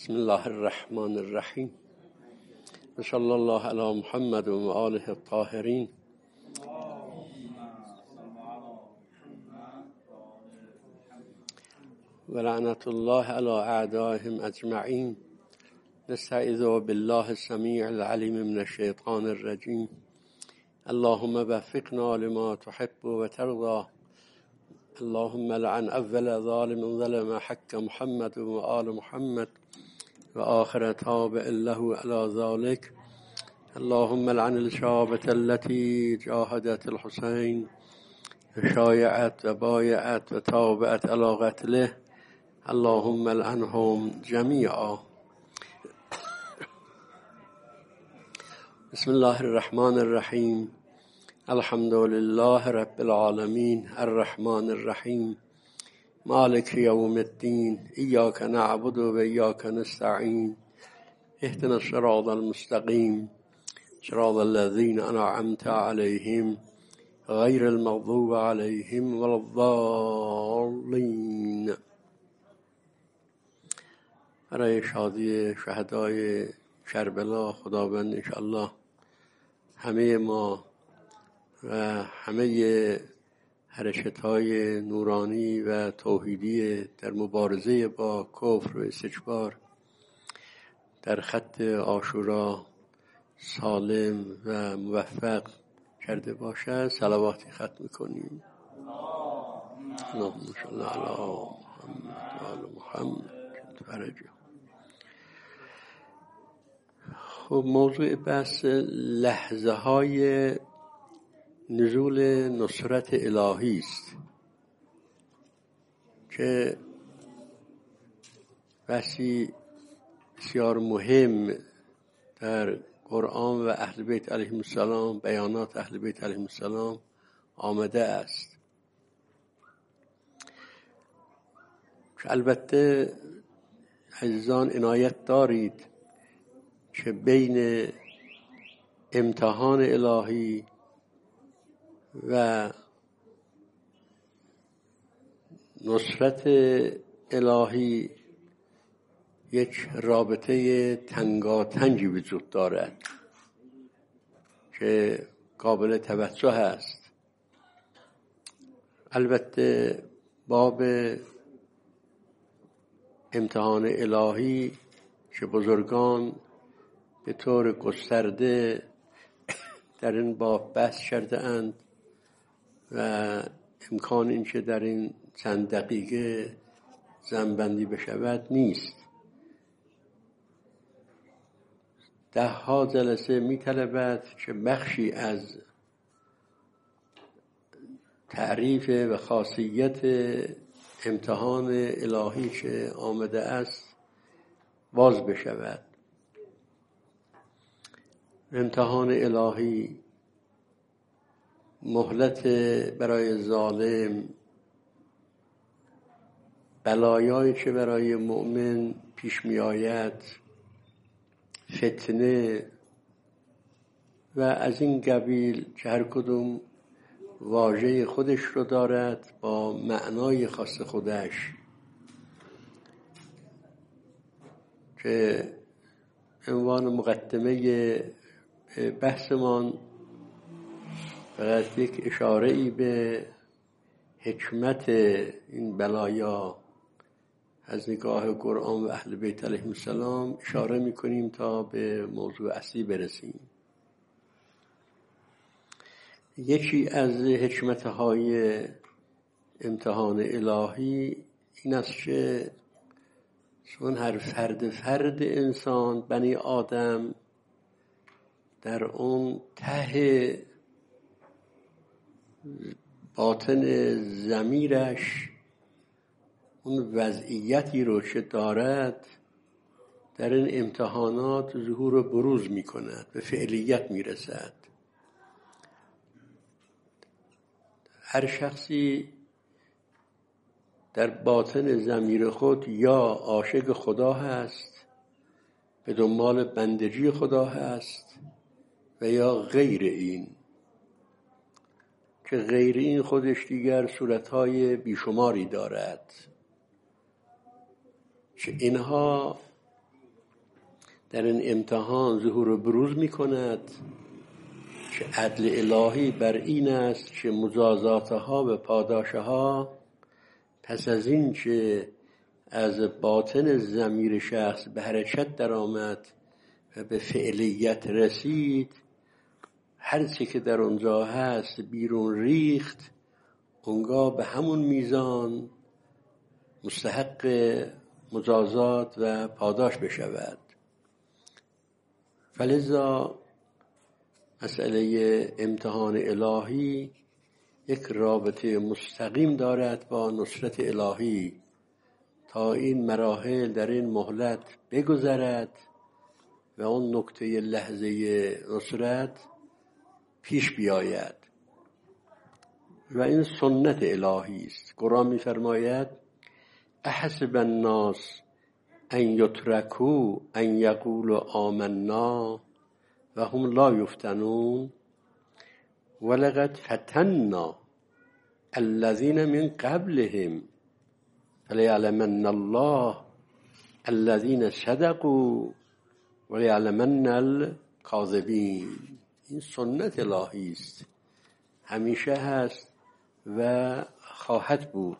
بسم الله الرحمن الرحیم و صلی الله علی محمد و آله الطاهرین. و لعنت الله علی اعدائهم اجمعین. نستعیذ بالله السمیع العلیم من الشیطان الرجیم. اللهم وفقنا لما تحب و ترضى. اللهم لعن اول ظالم ظلم حق محمد و آل محمد و آخر تابع له على ذلك. اللهم لعن الشعبة التي جاهدت الحسين وشايعت وبايعت وتابعت على قتله. اللهم لعنهم جميعا. بسم الله الرحمن الرحيم. الحمد لله رب العالمين الرحمن الرحيم مالك يوم الدين. إياك نعبد وإياك نستعين. اهدنا الصراط المستقيم صراط الذين أنعمت عليهم غير المغضوب عليهم ولا الضالين. برای شادی شهدای کربلا خداوند انشاءالله همه ما و همه حرکت‌های نورانی و توحیدی در مبارزه با کفر و استکبار در خط عاشورا سالم و موفق کرده باشد. صلواتی ختم می‌کنیم. اللهم صل علی محمد و آل محمد فرجه. خب موضوع بحث لحظه های نزول نصرت الهی است که بحثی بسیار مهم در قرآن و اهل بیت علیهم السلام، بیانات اهل بیت علیهم السلام آمده است. البته عزیزان عنایت دارید که بین امتحان الهی و نصرت الهی یک رابطه تنگاتنگی وجود دارد که قابل توجه است. البته باب امتحان الهی که بزرگان به طور گسترده در این باب بحث کرده اند و امکان این که در این چند دقیقه جمع‌بندی بشود نیست. 10 جلسه می‌طلبد که بخشی از تعریف و خاصیت امتحان الهی که آمده است باز بشود. امتحان الهی مهلت برای ظالم، بلایایی که برای مؤمن پیش می آید، فتنه و از این قبیل که هر کدوم واژه خودش رو دارد با معنای خاص خودش، که عنوان مقدمه بحثمان فقط یک اشاره‌ای به حکمت این بلایا از نگاه قرآن و اهل بیت علیهم السلام اشاره می‌کنیم تا به موضوع اصلی برسیم. یکی از حکمت‌های امتحان الهی این است که چون هر فرد انسان بنی آدم در اون ته باطن ضمیرش اون وضعیتی رو که دارد در این امتحانات ظهور و بروز می کند، به فعلیت می رسد. هر شخصی در باطن ضمیر خود یا عاشق خدا هست، به دنبال بندگی خدا هست، و یا غیر این، که غیر این خودش دیگر صورتهای بیشماری دارد که اینها در این امتحان ظهور و بروز می کند که عدل الهی بر این است که مجازاتها و پاداشها پس از این که از باطن ضمیر شخص به حرکت در آمد و به فعلیت رسید، هر چی که در اونجا هست بیرون ریخت، اونگاه به همون میزان مستحق مجازات و پاداش بشود. فلذا مسئله امتحان الهی یک رابطه مستقیم دارد با نصرت الهی تا این مراحل در این مهلت بگذرد و اون نکته لحظه نصرت پیش بیاید و این سنت الهی است. قرآن می‌فرماید احسب الناس ان یترکوا ان یقولوا آمنا و هم لا یفتنون ولقد فتنا الذین من قبلهم فلیعلمن الله الذین صدقوا ولیعلمن الکاذبین. این سنت الهی است، همیشه هست و خواهد بود.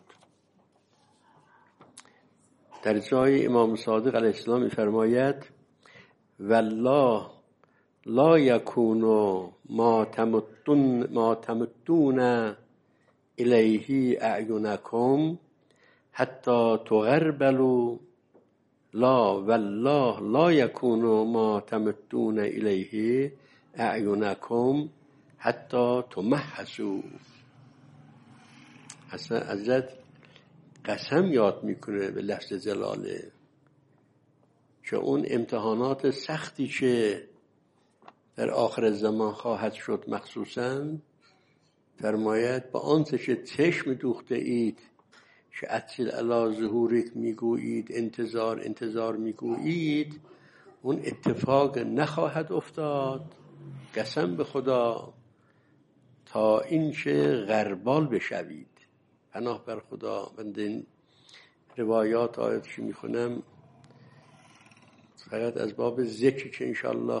در جای امام صادق علیه السلام می‌فرماید والله لا یکون ما تمدون الیه اعینکم حتی تغربلوا لا والله لا یکون ما تمدون الیه اعینکم حتی تمحصوا. اصلا حضرت قسم یاد میکنه به لفظ جلاله که اون امتحانات سختی که در آخر زمان خواهد شد، مخصوصاً فرماید با آنچه که چشم دوخته اید که اطل علی ظهورک میگویید، انتظار میگویید، اون اتفاق نخواهد افتاد، قسم به خدا، تا اینکه غربال بشوید. پناه بر خدا. من این روایات آیاتش میخونم فقط از باب ذکری که انشاءالله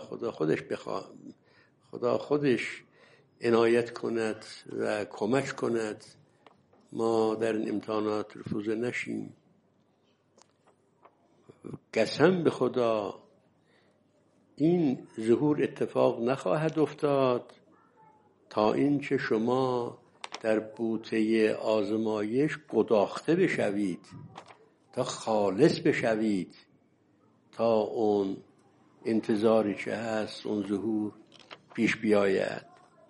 خدا خودش عنایت کند و کمک کند ما در این امتحانات رفوزه نشیم. قسم به خدا این ظهور اتفاق نخواهد افتاد تا اینکه شما در بوته آزمایش گداخته بشوید، تا خالص بشوید، تا اون انتظاری که هست اون ظهور پیش بیاید.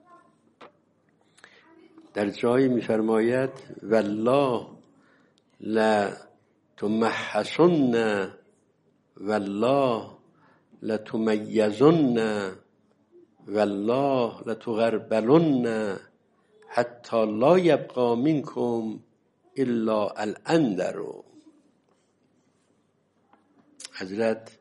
در جایی می‌فرماید والله لا تمحصن والله لا تمیزن والله لا تغربلن حتی لا یبقى منکم الا الانذر. حضرت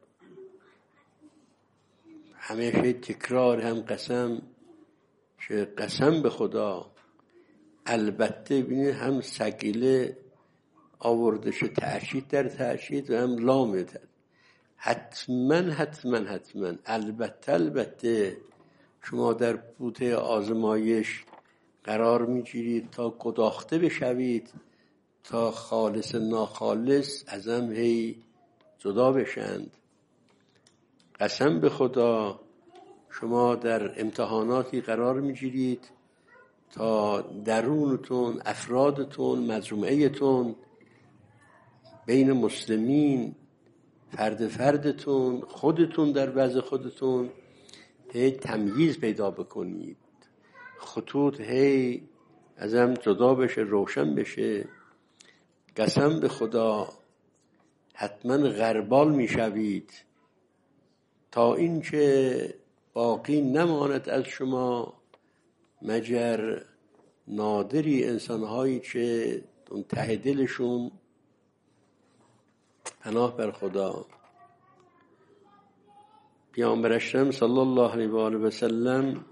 همیشه تکرار هم قسم، که قسم به خدا، البته ببینید هم ثقیله آورده شه، تأکید در تأکید و هم لام در حتما البته شما در بوته آزمایش قرار میگیرید تا گداخته بشوید، تا خالص ناخالص از هم هی جدا بشند. قسم به خدا شما در امتحاناتی قرار میگیرید تا درونتون، افرادتون، مجموعهتون، بین مسلمین، فردتون، خودتون در وضع خودتون هی تمییز پیدا بکنید، خطوط هی از هم جدا بشه، روشن بشه. قسم به خدا حتما غربال میشوید تا اینکه باقی نماند از شما مگر نادری انسانهایی که اون ته دلشون، پناه بر خدا، پیامبر اکرم صلی الله علیه و آله و سلم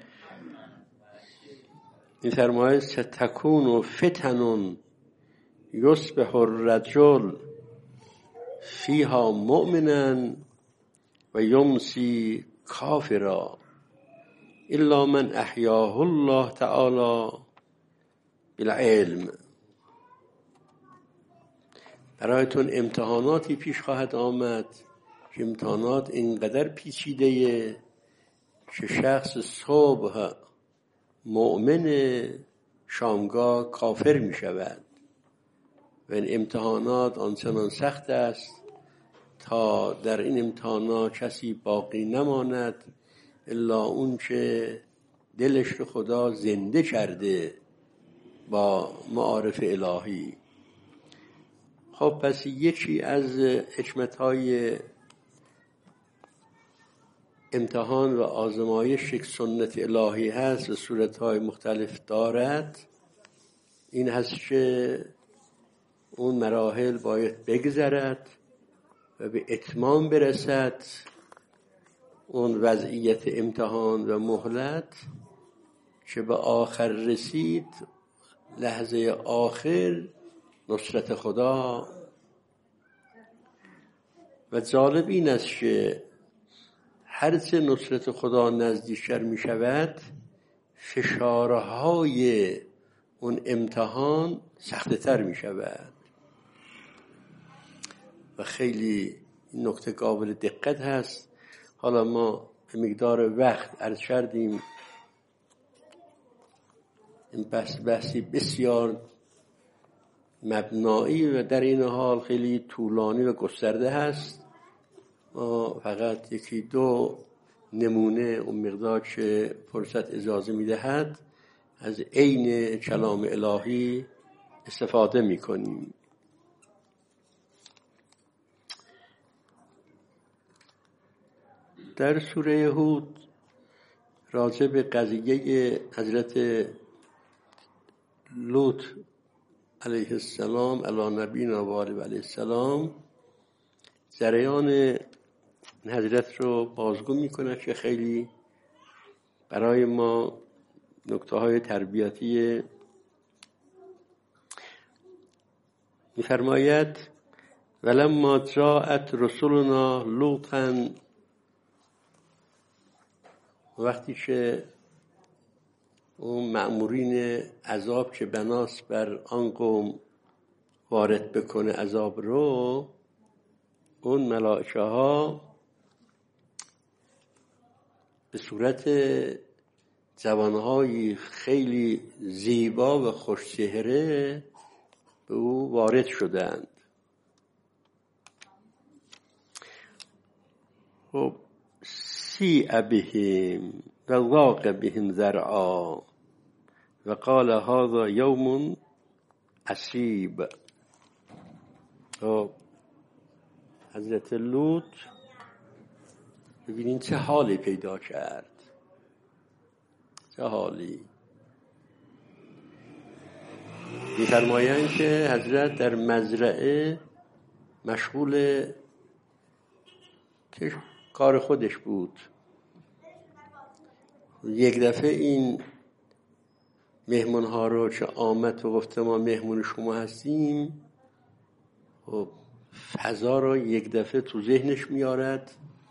این فرماید ستکون فتن یصبح الرجل فیها مؤمنا و یمسی کافرا الا من احیاه الله تعالی بالعلم. برایتون امتحاناتی پیش خواهد آمد که امتحانات اینقدر پیچیده که شخص صبح مؤمن شامگاه کافر می شود و این امتحانات آنچنان سخت است تا در این امتحانات کسی باقی نماند الا اون که دلش رو خدا زنده کرده با معارف الهی. خب پس یکی از حکمت‌های امتحان و آزمایش یک سنت الهی هست و صورت‌های مختلف دارد، این هست که اون مراحل باید بگذرد و به اتمام برسد اون وضعیت امتحان و مهلت که به آخر رسید، لحظه آخر نصرت خدا. و جالب این است که هرچه نصرت خدا نزدیکتر می شود فشارهای اون امتحان سخت‌تر می شود و خیلی این نکته قابل دقت هست. حالا ما به مقدار وقت عرض کردیم این بحثی بسیار مبنایی و در این حال خیلی طولانی و گسترده هست. ما فقط یکی دو نمونه اون مقدار که فرصت اجازه میدهد از عین کلام الهی استفاده میکنیم. در سوره هود راجع به قضیه حضرت لوط علیه السلام علی نبینا و آله علیه السلام جریان این حضرت رو بازگو میکنه که خیلی برای ما نکته های تربیتی میفرماید ولما جاءت رسولنا لوطا، وقتی که اون مأمورین عذاب که بناس بر آن قوم وارد بکنه عذاب رو، اون ملائکه ها به صورت جوانهای خیلی زیبا و خوشچهره به او وارد شدند. خب سیء بهم و ضاق بهم ذرعا و قال هذا یوم عصیب. خب حضرت لوط ببینین چه حالی پیدا کرد، چه حالی. می‌فرمایند که حضرت در مزرعه مشغول کار خودش بود. یک دفعه این مهمونها رو که آمد و گفته ما مهمون شما هستیم، خب فضا رو یک دفعه تو ذهنش میارد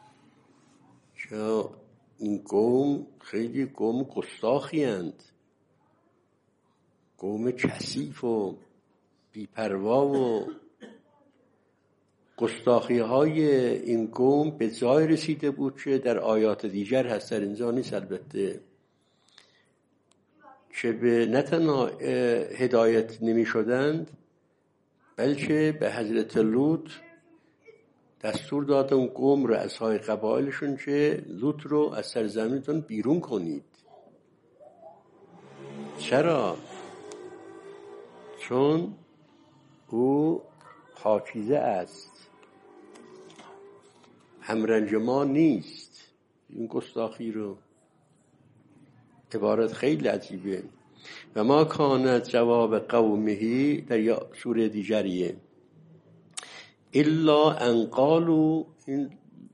که این قوم خیلی قوم گستاخی اند، قوم کثیف و بی‌پروا و گستاخی های این قوم به جای رسیده بود که در آیات دیگر هست، در اینجا نیست البته، که به نه تنها هدایت نمی شدند بلکه به حضرت لوط دستور داد اون قوم رؤسای قبایلشون که لوط رو از سرزمینتون بیرون کنید. چرا؟ چون او پاکیزه است، همرنج ما نیست. این گستاخی رو عبارت خیلی عجیبه. و ما کانت جواب قومهی در یا سوره دیگریه الا ان قالوا، این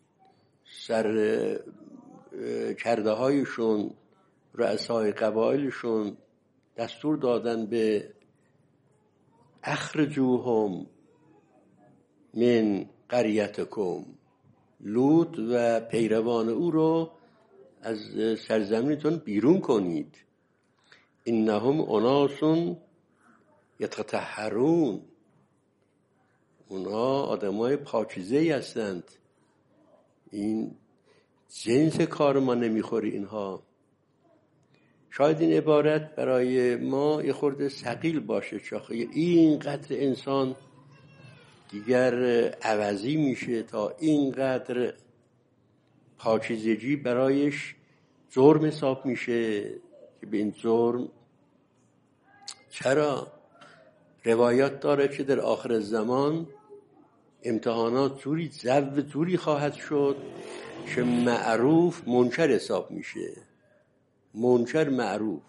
سر کرده هایشون رؤسای قبایلشون دستور دادن به اخرجوهم من قریتکم، لوط و پیروان او رو از سرزمینتون بیرون کنید. انهم اناس یتطهرون، اونا آدمای پاکیزه‌ای هستند. این جنس کار ما نمیخوری اینها. شاید این عبارت برای ما یه خورده ثقیل باشه، چون اینقدر انسان دیگر عوضی میشه تا اینقدر پاکیزگی برایش جرم حساب میشه که به این جرم چرا؟ روایات داره که در آخر زمان امتحانات جوری خواهد شد که معروف منکر حساب میشه. منکر معروف،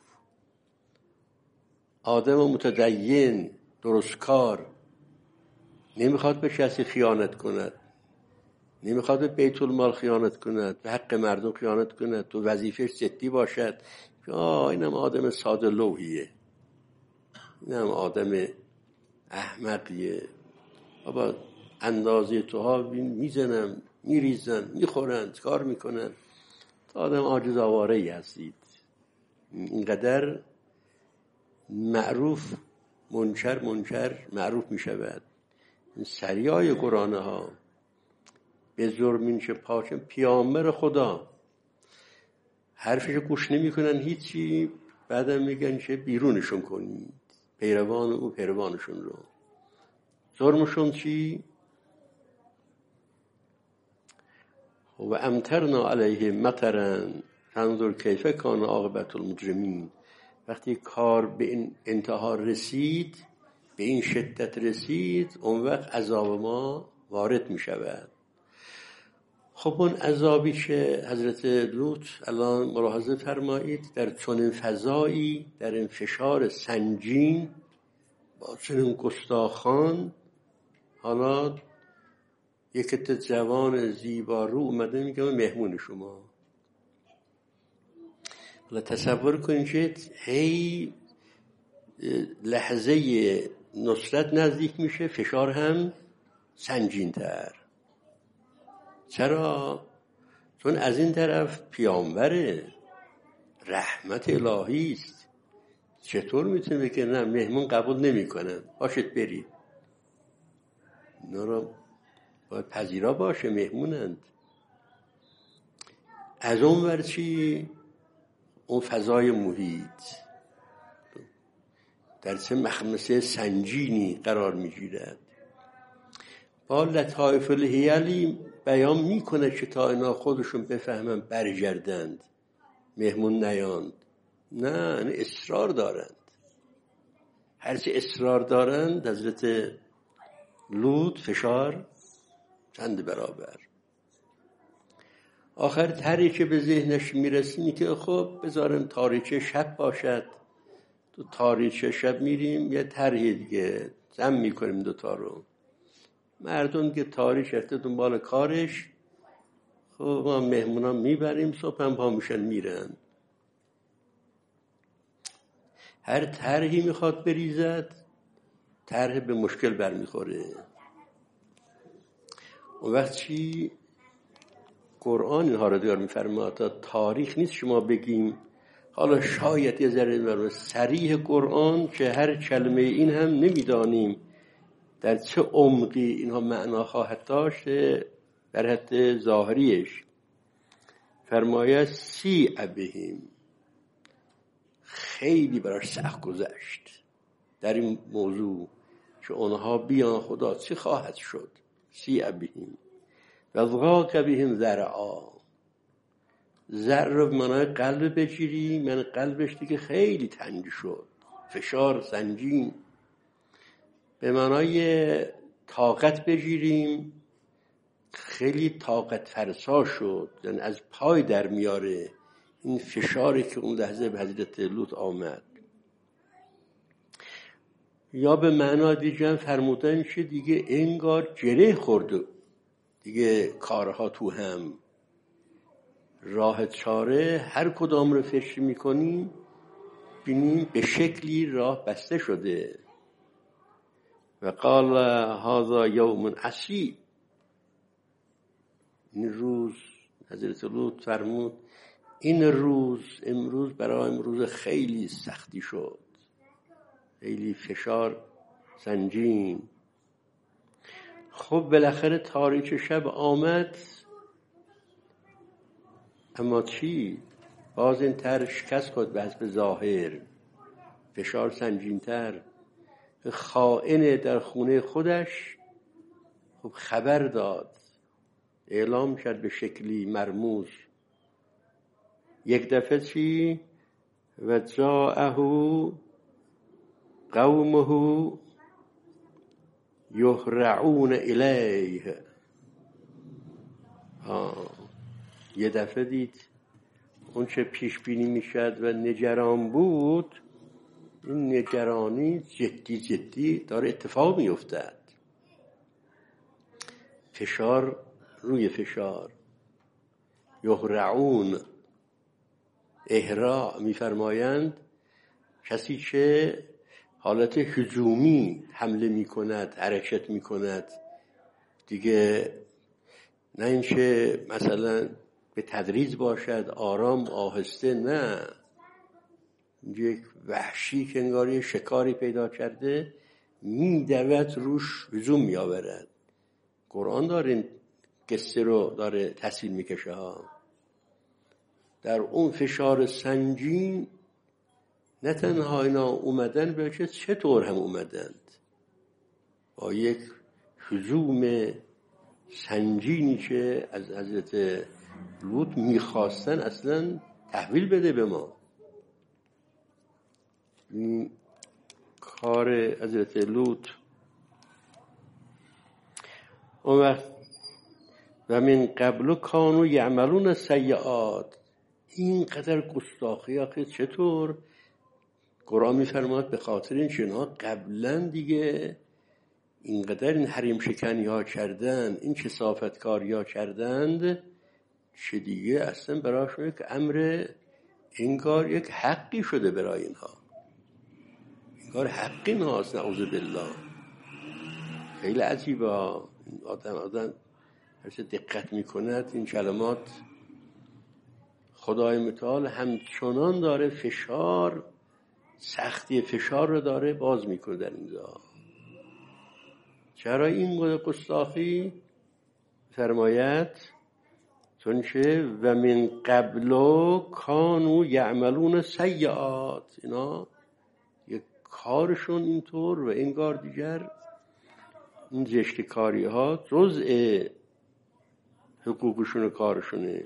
آدم متدین درستکار نمیخواد به کسی خیانت کند، نمیخواد به بیت المال خیانت کند، به حق مردم خیانت کند، تو وظیفهش جدی باشد. اینم آدم ساده لوحیه، اینم آدم احمقیه. بابا اندازه توها میزنن، میریزن، میخورن، کار میکنن. تو آدم عاجز آواره‌ای هستید. اینقدر معروف منکر معروف میشود. این سریای قرآنه ها به جرمین که پاکن پیامبر خدا حرفش گوش نمیکنن هیچی، بعدم میگن که بیرونشون کنید، پیروان او پیروانشون رو. جرمشون چی؟ و امطرنا علیهم مطرا فانظر کیف کان عاقبة المجرمین. وقتی کار به این انتها رسید، به این شدت رسید، اون وقت عذاب ما وارد می شود. خب اون عذابی که حضرت لوط الان ملاحظه فرمایید، در چنین فضایی، در این فشار سنگین با چنین گستاخان، حالا یک عده جوان زیبارو اومده میگه من مهمون شما. حالا تصور کنید که هی لحظه نصرت نزدیک میشه، فشار هم سنگین تر. چرا؟ چون از این طرف پیامبره، رحمت الهی است. چطور میتونه بگه نه مهمون قبول نمیکنن، باشید برید؟ اینا رو باید پذیرا باشه، مهمونند. از اون ور چی؟ اون فضای محیط در چه مخمسه سنگینی قرار میگیرد. با لطایف الحیلی بیان میکنه که تا اینا خودشون بفهمن برگردند، مهمون نیاند. نه، اصرار دارند. هرچی اصرار دارند حضرت لوط فشار چند برابر. آخر طرحی که به ذهنش میرسینی که خب بذارم تاریکه شب باشد، تو تاریکه شب میریم یه طرحی دیگه جمع میکنیم دوتا رو. مردم که تاریک رفته دنبال کارش، خب ما مهمونا میبریم، صبح هم پا میشن میرن. هر طرحی میخواد بریزد، طرح به مشکل برمیخوره. اون وقت چی؟ قرآن اینها رو دیار میفرماد. تا تاریخ نیست شما بگیم، حالا شاید یه ذره صریح قرآن که هر کلمه این هم نمیدانیم در چه عمقی اینها معنا خواهد داشت، در حد ظاهریش فرمایه سیء بهم، خیلی براش سخت گذشت در این موضوع که اونها بیان خدا چه خواهد شد. سیء بهم و ضاق بهم ذرعا. ذر رو معنای قلب بگیری، من قلبش دیگه خیلی تنگ شد، فشار سنگین. به معنای طاقت بگیریم، خیلی طاقت فرسا شد، یعنی از پای در میاره این فشاری که اون لحظه به حضرت لوط آمد. یا به معنای دیگه فرمودن که دیگه انگار گره خورده، دیگه کارها تو هم، راه چاره هر کدام رو فکر میکنیم بینیم به شکلی راه بسته شده. و قال هذا یوم عصیب. این روز حضرت لوط فرمود این روز امروز برای امروز خیلی سختی شد، خیلی فشار سنگین. خب بالاخره تاریک شب آمد، اما چی؟ باز این تر شکست کد به حسب ظاهر، فشار سنگین‌تر. خائن در خونه خودش خب خبر داد، اعلام کرد به شکلی مرموز. یک دفعه چی؟ و جاءه قومه یهرعون الیه. یه دفعه دید اون چه پیش بینی میشد و نگران بود، این نگرانی جدی داره اتفاق میافتد. فشار روی فشار. یهرعون، اهراع میفرمایند کسی که حالت هجومی حمله میکند، حرکت میکند دیگه، نه اینکه مثلا به تدریج باشد، آرام آهسته، نه، یک وحشی که انگاری شکاری پیدا کرده میدود روش هجوم میآورد. قرآن داره این قصه رو داره تحصیل میکشه ها. در اون فشار سنگین نه تنها اینا اومدن، بلکه چطور هم اومدند، با یک هجوم سنگینی که از حضرت لوط میخواستن اصلا تحویل بده به ما. این کار حضرت لوط. اون وقت و من قبل کانوا یعملون السیئات، اینقدر گستاخی آخه چطور؟ قرآن میفرماد به خاطر این چنها قبلا دیگه اینقدر این حریم شکنی ها کردن، این کثافتکاری ها کردند چه دیگه اصلا برایشون یک امر انگار یک حقی شده برای اینها، انگار حقی ناست. نعوذ بالله. خیلی عجیبه. آدم هرچه دقت میکند این کلمات خدای متعال همچنان داره فشار، سختی فشار رو داره باز میکنه در اینجا. چرا این قدر گستاخی؟ فرماید چون که و من قبل کانوا یعملون السیئات، اینا یک کارشون اینطور و انگار دیگر این زشت کاری ها جزء حقوقشون و کارشونه.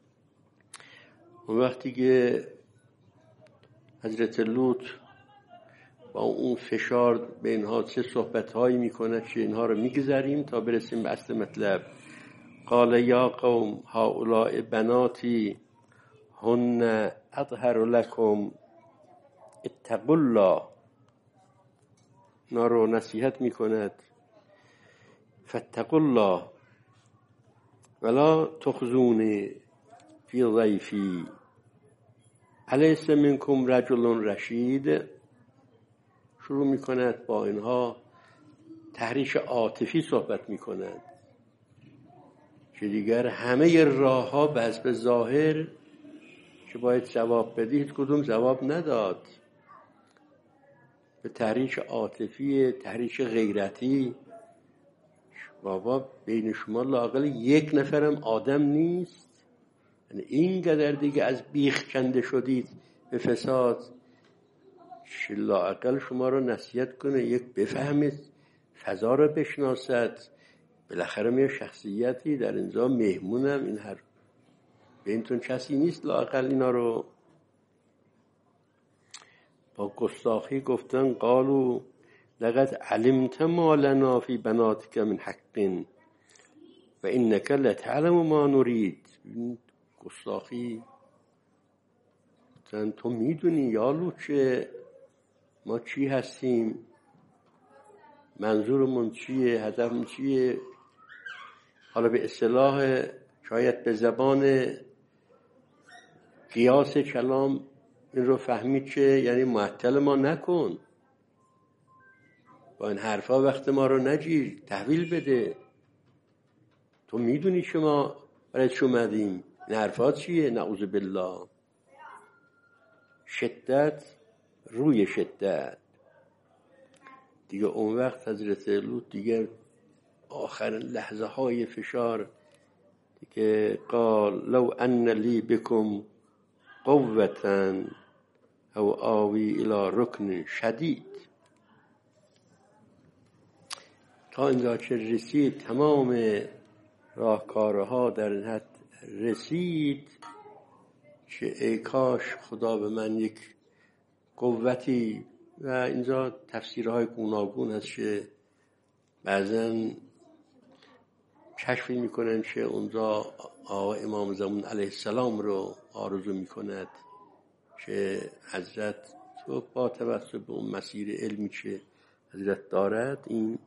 اون وقتی که حضرت لوط با اون فشار به اینها چه صحبت‌هایی میکنه که اینها رو میگذاریم تا برسیم به اصل مطلب. قال یا قوم هؤلاء بناتی هن اطهر لكم اتقوا الله. اینا رو نصیحت میکند فاتقوا الله ولا تخزونی فی ضیفی الیس منکم رجل رشید. شروع میکند با اینها تحریش عاطفی صحبت میکند که دیگر همه راه ها به حسب ظاهر که باید جواب بدی هیچ کدوم جواب نداد. به تحریش عاطفی، تحریش غیرتی. بابا بین شما لااقل یک نفرم آدم نیست؟ یعنی اینقدر دیگه از بیخ کنده شدید به فساد، لااقل شما رو نصیحت کنه، یک بفهمید، فضا رو بشناسد. بالاخره می شخصیتی در اینجا مهمونم، این هر بینتون کسی نیست لااقل اینا رو. با گستاخی گفتن قالوا لقد علمت ما لنا فی بناتک من حق و انک لتعلم ما نرید. گستاخی. تو میدونی یا لوط که ما چی هستیم، منظورمون چیه، هدفمون چیه. حالا به اصطلاح شاید به زبان قیاس کلام این رو فهمید که یعنی معطل ما نکن، با این حرفا وقت ما رو نگیر، تحویل بده. تو میدونی که ما برای چه اومدیم، این حرفا چیه؟ نعوذ بالله. شدت روی شدت دیگه. اون وقت حضرت لوط دیگه آخرین لحظه های فشار دیگه قال لو ان لی بکم قوة او آوی الى رکن شدید. تا اینجا که رسید تمام راهکارها در این حد رسید که ای کاش خدا به من یک قوتی. و اینجا تفسیرهای گوناگون هست که بعضا کشف میکنن که اونجا آقا امام زمان علیه السلام رو آرزو میکند که حضرت تو با توسط به اون مسیر علمی که حضرت دارد این.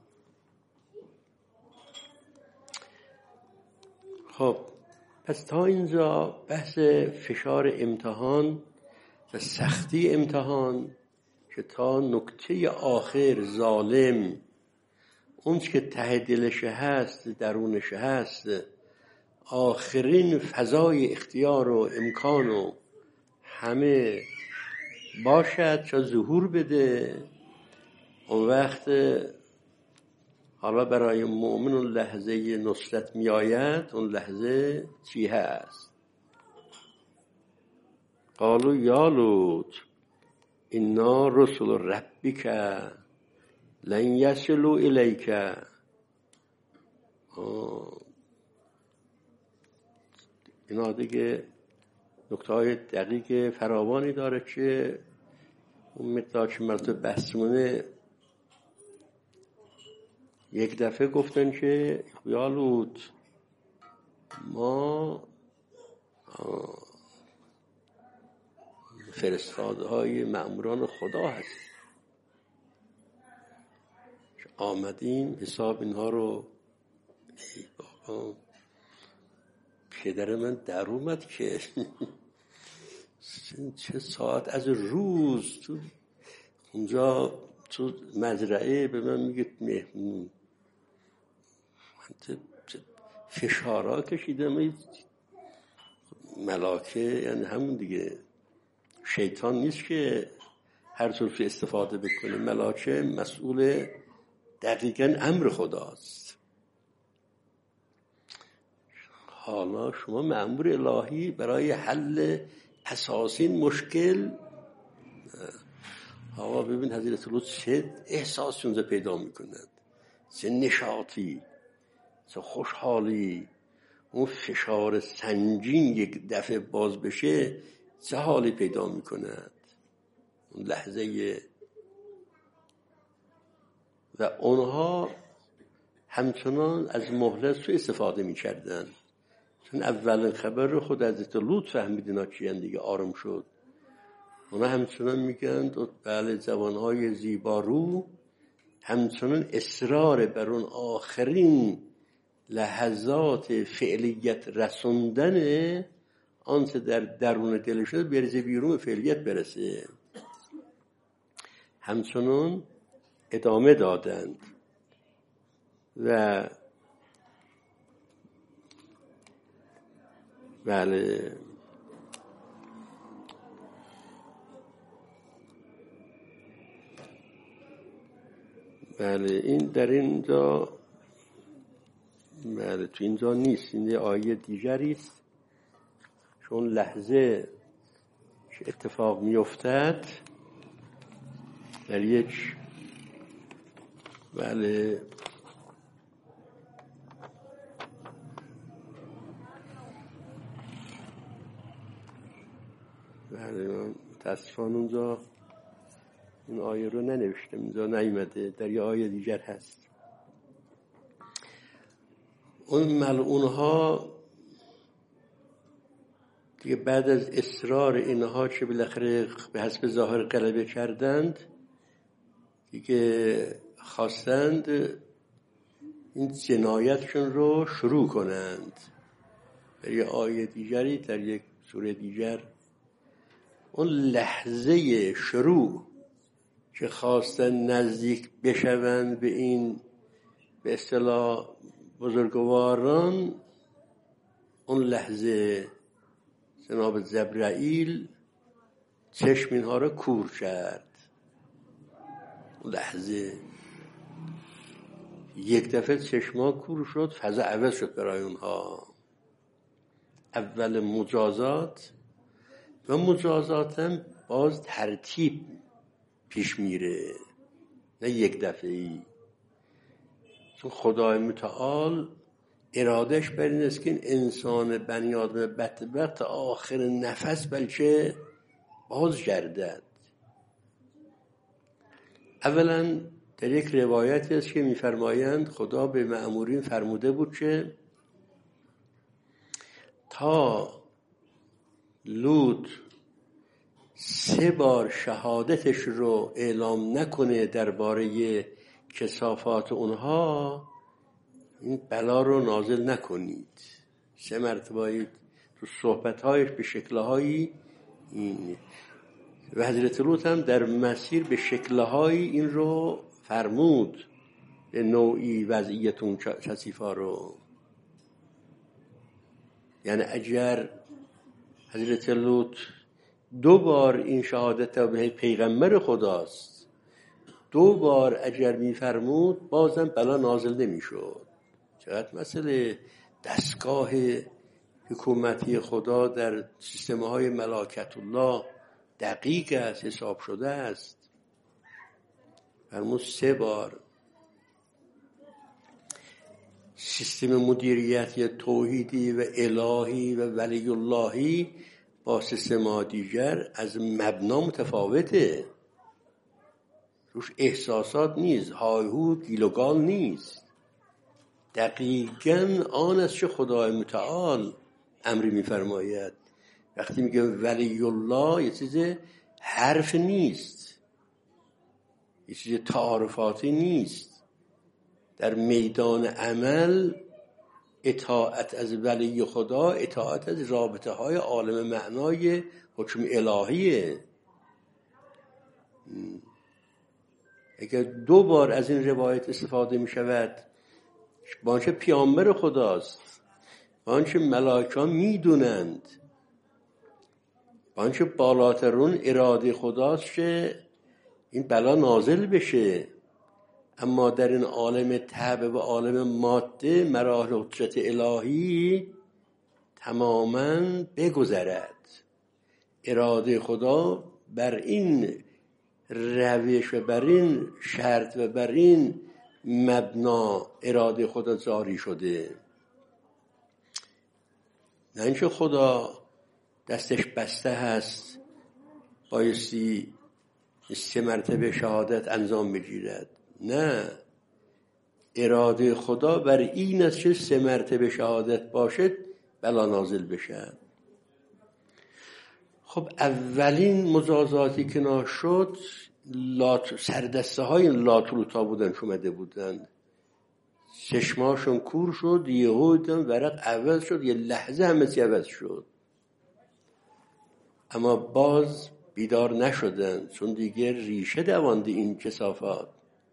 خب پس تا اینجا بحث فشار امتحان و سختی امتحان که تا نکته آخر ظالم اون که ته دلش هست درونش هست آخرین فضای اختیار و امکان و همه باشد چه ظهور بده. اون وقت حالا برای مؤمن اون لحظه نصرت می آید. اون لحظه چی هست؟ قالوا یا لوط انا رسل ربک لن یصلوا الیک. اینا دیگه نکته های دقیق فراوانی داره که اون مقدار که مرتب بحثمونه. یک دفعه گفتن که یا لوط ما فرستاده های مأموران خدا هست که آمدیم حساب اینها رو. ای بابا پدر من در اومد که چه ساعت از روز تو اونجا تو مزرعه به من میگه مهمون. من فشارها کشیدم. ملاکه یعنی همون دیگه، شیطان نیست که هر طور استفاده بکنه. ملاکه مسئول دقیقاً امر خداست. حالا شما مأمور الهی برای حل اساسی مشکل. آقا ببین حضرت لوط چه احساسی اونجا پیدا میکنند، چه نشاطی، چه خوشحالی. اون فشار سنگین یک دفعه باز بشه چه حالی پیدا میکند اون لحظه. و اونها همچنان از مهلت رو استفاده میکردن، چون اول خبر رو خود حضرت لوط فهمیدن چیه دیگه. آرام شد. اونا همچنان میگن بله جوانهای زیبارو همچنان اصرار بر اون آخرین لحظات فعلیت رسوندن آنچه در درون دلشون برزه بیرون فعلیت برسه. همچنان ادامه دادند و بله این در اینجا بله تو اینجا نیست، این یه آیه دیگری است. چون لحظه که اتفاق میافتد در یک بله من متاسفانه اونجا این آیه رو ننوشتم، اینجا نیامده، در یه آیه دیگر هست. اون ملعونها دیگه بعد از اصرار اینها که بالاخره به حسب ظاهر غلبه کردند دیگه خواستند این جنایتشون رو شروع کنند. در یه آیه دیگری در یک سوره دیگر اون لحظه شروع که خواستن نزدیک بشوند به این به اصطلاح بزرگواران، اون لحظه جناب جبرائیل چشم اینها رو کور کرد. اون لحظه یک دفعه چشما کور شد، فضا عوض شد برای اونها. اول مجازات و مجازات هم باز ترتیب پیش میره، نه یک دفعه‌ای. چون خدای متعال ارادش بر این است که این انسان بنی آدم بدبخت تا آخر نفس بلکه باز گردد. اولا در یک روایتی است که می‌فرمایند خدا به مأمورین فرموده بود که تا لوط 3 بار شهادتش رو اعلام نکنه درباره کثافات اونها، این بلا رو نازل نکنید. 3 مرتبه تو صحبت‌هایش به شکل‌هایی این و حضرت لوط هم در مسیر به شکل‌هایی این رو فرمود، به نوعی وضعیت اون کثیفا رو. یعنی اگر حضرت لوط 2 بار این شهادت به پیغمبر خداست 2 بار اگر می‌فرمود، بازم بلا نازل نمی‌شد. چقدر مسئله دستگاه حکومتی خدا در سیستم‌های ملائکت الله دقیق است، حساب شده است. فرمود 3 بار. سیستم مدیریتی توحیدی و الهی و ولی اللهی با سیستم دیگر از مبنا متفاوته. روش احساسات نیست، هایهو گیلوگال نیست. دقیقاً آن است که خدای متعال امری می‌فرماید. وقتی میگه ولی الله، یه چیز حرف نیست، یه چیز تعارفاتی نیست. در میدان عمل اطاعت از ولی خدا اطاعت از رابطه های عالم معنای حکم الهیه. اگر 2 بار از این روایت استفاده می شود، بانچه پیامبر خداست، بانچه ملائکه می دونند، بانچه بالاترون اراده خداست که این بلا نازل بشه. اما در این عالم طبع و عالم ماده مراحل حجت الهی تماماً بگذرد. اراده خدا بر این روش و بر این شرط و بر این مبنا اراده خدا جاری شده. نه اینکه خدا دستش بسته هست بایستی 3 مرتبه شهادت انجام بگیرد. نه، اراده خدا بر این است که 3 مرتبه شهادت باشد بلا نازل بشه. خب اولین مجازاتی که ناشد سردسته های لاتولوتا بودن، شمده بودن، چشماشون کور شد، یهو دیدن ورق عوض شد، یه لحظه همه چی عوض شد. اما باز بیدار نشدن، چون دیگه ریشه دواند این کثافات.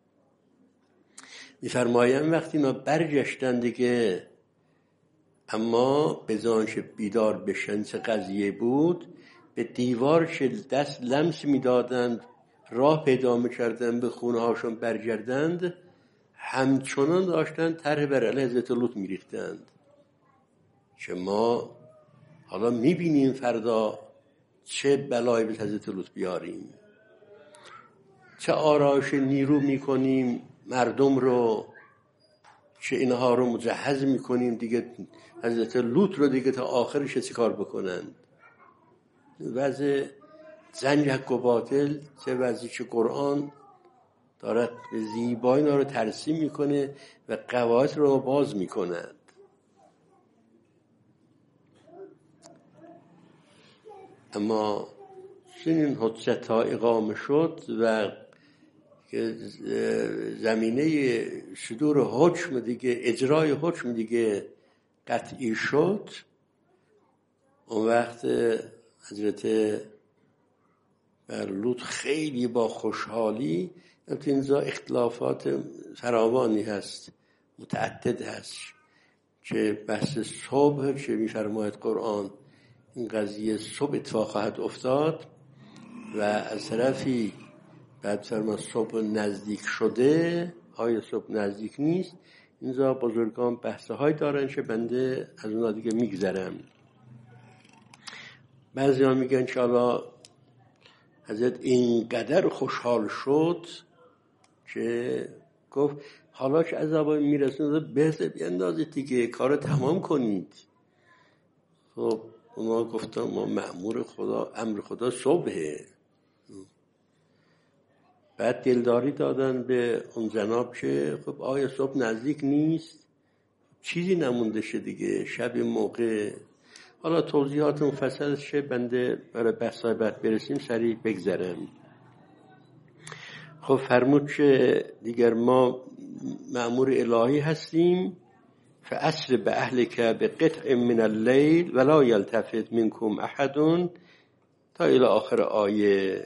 می‌فرمایند وقتی اینا برگشتن دیگه، اما به جانش بیدار بشن چه قضیه بود، به دیوار که دست لمس میدادند راه پیدا میکردند به خونه هاشون برگردند، همچنان داشتن طرح بر علیه حضرت لوط میریختند که ما حالا میبینیم فردا چه بلایی به حضرت لوط بیاریم، چه آرایش نیرو میکنیم مردم رو، چه اینها رو مجهز میکنیم دیگه حضرت لوط رو دیگه تا آخرش چه کار بکنن. وضع زنگ حق و باطل چه وضعی که قرآن دارد به زیبایی اینا رو ترسیم میکنه و قواعد رو باز میکند. اما چنین حجت ها اقامه شد و زمینه صدور حکم دیگه، اجرای حکم دیگه قطعی شد، اون وقت حضرت لوط خیلی با خوشحالی، البته اینجا اختلافات فراوانی هست، متعدد هست، چه بحث صبح چه میفرماید قرآن این قضیه صبح اتفاق خواهد افتاد و از طرفی بعد فرمان صبح نزدیک شده، آیا صبح نزدیک نیست. اینجا بزرگان بحث های دارن که بنده از اونا دیگه میگذرم. بعضی ها میگن که حالا حضرت اینقدر خوشحال شد که گفت حالا که عذاب میرسونه بهت بیندازید دیگه، کار تمام کنید. خب اونا گفتن ما مأمور خدا، امر خدا صبحه. بعد دلداری دادن به اون جناب که خب آیا صبح نزدیک نیست؟ چیزی نمونده شه دیگه، شب موقع. حالا توضیحات مفصلش بنده برای بحثای بعد برسیم سریع بگذرم. خب فرمود که دیگر ما مأمور الهی هستیم، فأسر بأهلک بقطع من اللیل ولا یلتفت منکم احد تا الی آخر آیه.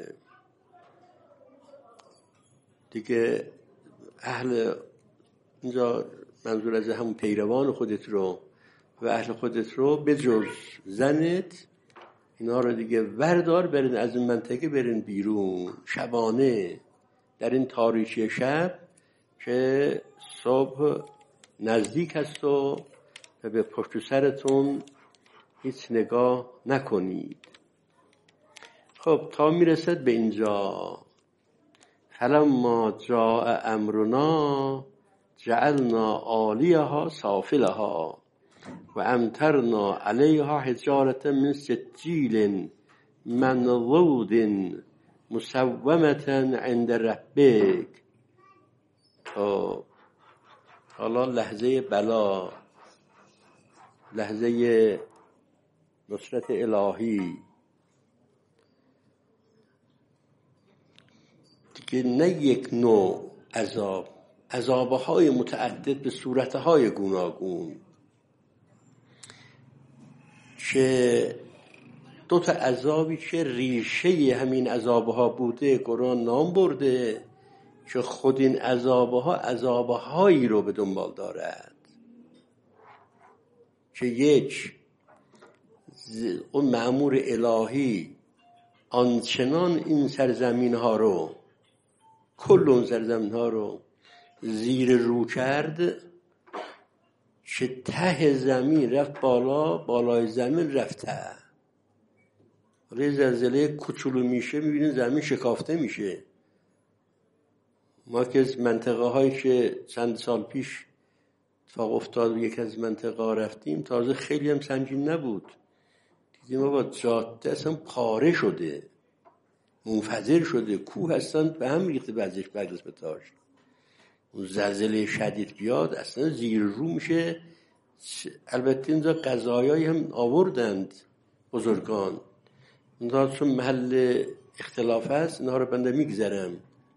دیگه اهل، اینجا منظور از همون پیروان خودت رو و اهل خودت رو به جز زنت اینا رو دیگه وردار، برین از این منطقه برین بیرون شبانه در این تاریکی شب که صبح نزدیک هست و به پشت سرتون هیچ نگاه نکنید. خب تا میرسد به اینجا، فلما جاء امرنا جعلنا عالیها سافلها و امطرنا علیها حجارة من سجیل منضود مسومة عند ربک. حالا لحظه بلا، لحظه نصرت الهی دیگه، نه یک نوع عذاب، عذابهای متعدد به صورتهای گوناگون، که دو تا عذابی که ریشه همین عذابها بوده قرآن نام برده که خود این عذابها عذابهایی رو به دنبال دارد، که یک اون مأمور الهی آنچنان این سرزمین ها رو، کل اون سرزمین ها رو زیر رو کرد که ته زمین رفت بالا، بالای زمین رفت ته. حالا زلزله کوچولو میشه میبینید زمین شکافته میشه. ما که از منطقه هایی که چند سال پیش اتفاق افتاد و یک از منطقه رفتیم، تازه خیلی هم سنگین نبود، دیدیم ما با جاده اصلا پاره شده، منفجر شده، کوه اصلا به هم ریخته بعضیش بگرس به تاش. اون زلزله شدید بیاد اصلا زیر رو میشه. البته اینجا قضایایی هم آوردند بزرگان، اینجا چون محل اختلاف هست اینها رو بنده میگذرم.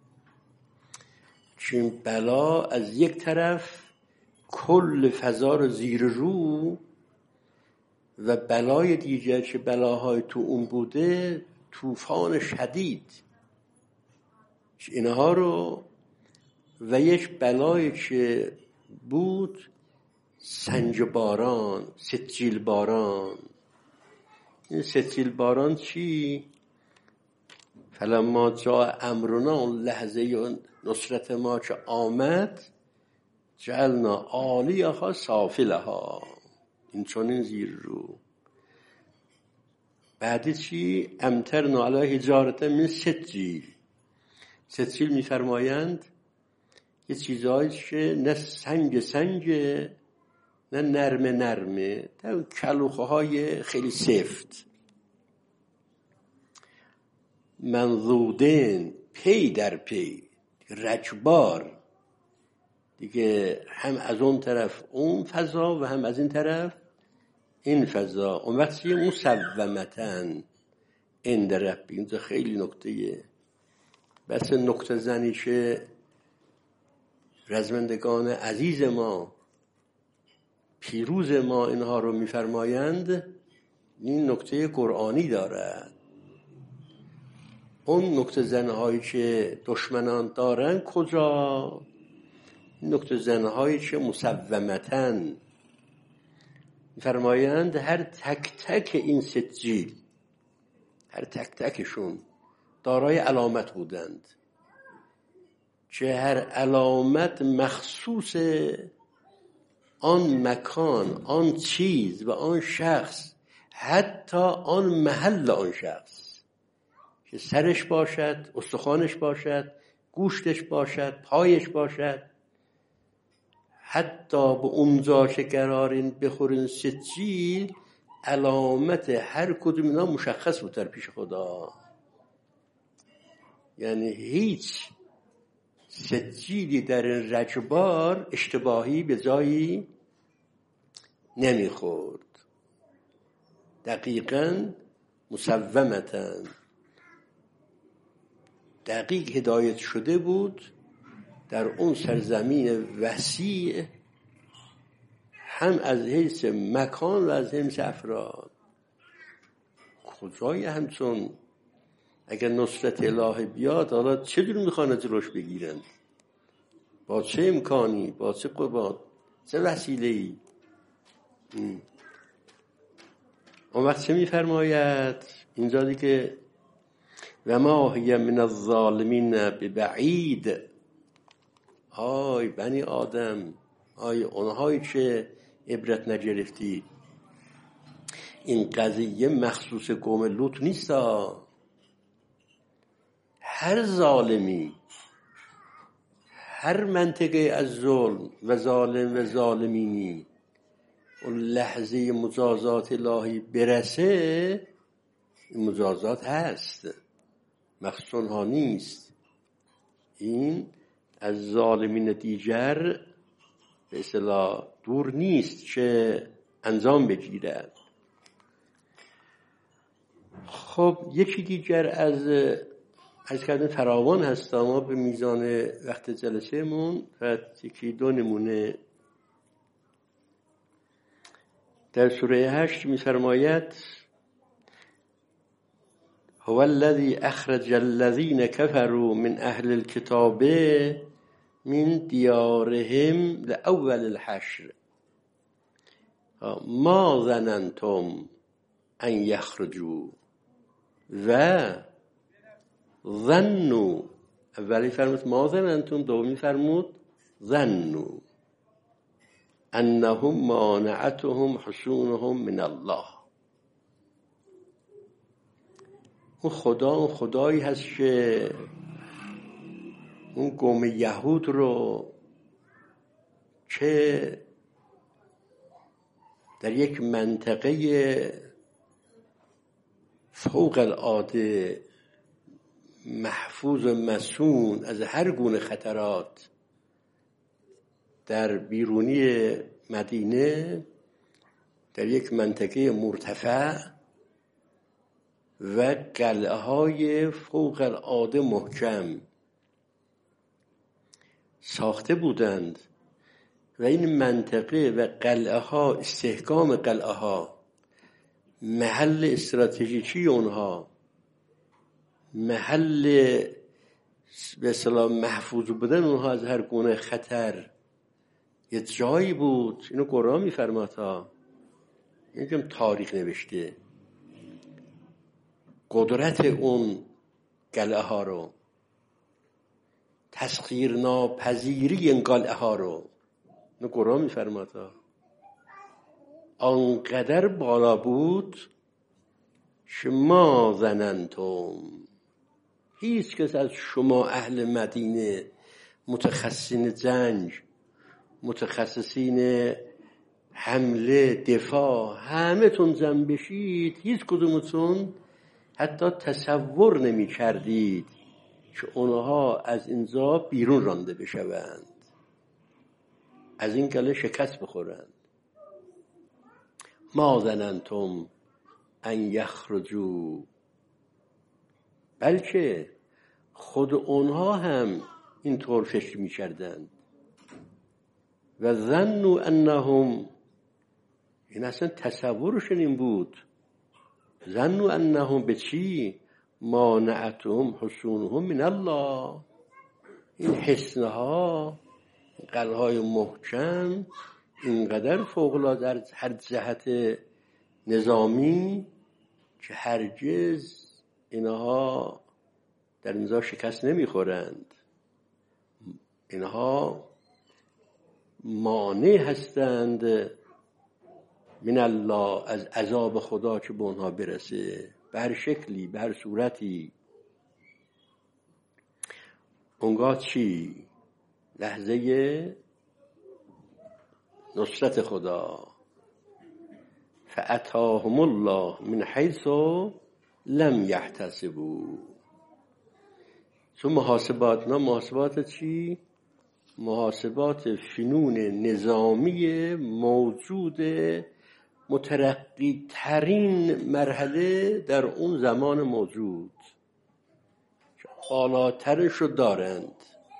چون بلا از یک طرف کل فضا رو زیر رو و بلای دیگر که بلاهای تو اون بوده طوفان شدید اینها رو، و یک بلای که بود سنج باران، سجیل باران. این سجیل باران چی؟ فلما جاء امرنا، اون لحظه نصرت ما که آمد، جعلنا عالیها سافلها، این چونین زیر رو. بعدی چی؟ امطرنا علیها حجارة من سجیل. سجیل میفرمایند یه چیزهایی که نه سنگ نه نرمه، در کلوخه های خیلی سفت، منضودین، پی در پی، رجبار دیگه، هم از اون طرف اون فضا و هم از این طرف این فضا. اون وقتی مسومتن عند ربک، اینجا خیلی نکته، بس نکته زنی که رزمندگان عزیز ما پیروز ما اینها رو میفرمایند، این نکته قرآنی دارد. اون نکته زنهایی که دشمنان دارن کجا؟ نکته زنهایی که مسومتن فرمایند هر تک تک این سجیل، هر تک تکشون دارای علامت بودند که هر علامت مخصوص آن مکان، آن چیز و آن شخص، حتی آن محل آن شخص که سرش باشد، استخوانش باشد، گوشتش باشد، پایش باشد، حتی به اونجا که قرارین بخورین سجیل، علامت هر کدوم اینا مشخص بود در پیش خدا. یعنی هیچ سجیلی در این رجبار اشتباهی به جایی نمیخورد، دقیقاً مسومتاً دقیق هدایت شده بود در اون سرزمین وسیع، هم از حیث مکان و از حیث افراد. کجای همچون اگر نصرت الهی بیاد، حالا چه جور میخوان جلوش بگیرن؟ با چه امکانی؟ با چه قوت؟ چه وسیله‌ای؟ اون وقت چه میفرماید اینجا دیگه؟ و ما هی من الظالمین ببعید. آی بنی آدم، آی اونهایی که عبرت نگرفتی، این قضیه مخصوص قوم لوط نیست. هر ظالمی، هر منطقه از ظلم و ظالم و ظالمینی، اون لحظه مجازات الهی برسه، این مجازات هست، مخصوص اونها نیست. این از ظالمین دیگر به اصطلاح دور نیست که انجام بگیرد. خب یکی دیگر از کردن فراوان هست، ما به میزان وقت جلسه مون و یکی دو نمونه در سوره 8 می‌فرماید هو الذی اخرج الذین كفروا من اهل الكتاب من دیارهم لاول الحشر ما ظننتم ان یخرجوا و ظنوا. اولی فرمود ما ظننتم، دومی فرمود ظنوا انهم مانعتهم حصونهم من الله. اون خدایی هست که اون قوم یهود رو که در یک منطقه فوق العاده محفوظ و مسون از هر گونه خطرات در بیرونی مدینه، در یک منطقه مرتفع و قلعه های فوق العاده محکم ساخته بودند و این منطقه و قلعه ها، استحکام قلعه ها، محل استراتژیکی اونها، محل به اصطلاح محفوظ بودن اونها از هر گونه خطر، یه جایی بود. اینو قرآن میفرماد ها، اینکه تاریخ نوشته قدرت اون قلعه ها رو، تسخیر ناپذیری این قلعه ها رو، اینو قرآن میفرماد ها. آنقدر بالا بود شما ظننتم، هیچ کس از شما اهل مدینه، متخصصین جنگ، متخصصین حمله، دفاع، همه تون جمع بشید، هیچ کدومتون حتی تصور نمی کردید که اونها از اینجا بیرون رانده بشوند، از این گله شکست بخورند. ما ظننتم ان یخرجوا، بلکه خود اونها هم اینطور فکر می کردند. و ظنوا انهم، این اصلا تصورشون این بود، ظنوا انهم به چی؟ مانعتهم حصونهم من الله. این حصنها، قلعه‌های محکم اینقدر فوق‌العاده در هر جهت نظامی که هرگز اینها در اینجا شکست نمیخورند. اینها مانع هستند من الله، از عذاب خدا که به اونها برسه، به هر شکلی، به هر صورتی. اونگاه چی؟ لحظه نصرت خدا. فاتاهم الله من حیث لم یحتسبوا. چون محاسبات چی؟ محاسبات فنون نظامی موجود مترقی ترین مرحله در اون زمان موجود، بالاترش رو دارند.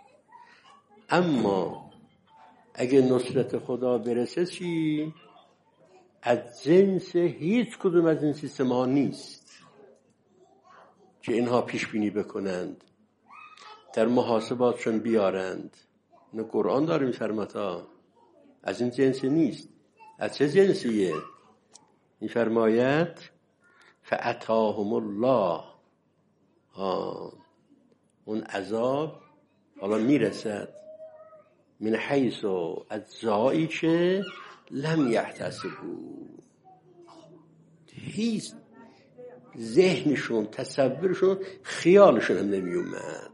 اما اگه نصرت خدا برسه چی؟ از جنس هیچ کدوم از این سیستم ها نیست که اینها پیش بینی بکنند، در محاسباتشون بیارند. اینو قرآن داره میفرماید از این جنس نیست. از چه جنسیه؟ میفرماید فاتاهم الله، اون عذاب حالا میرسد من حیث، از جایی که لم یحتسبوا، هیچ ذهنشون، تصورشون، خیالشون هم نمی اومد.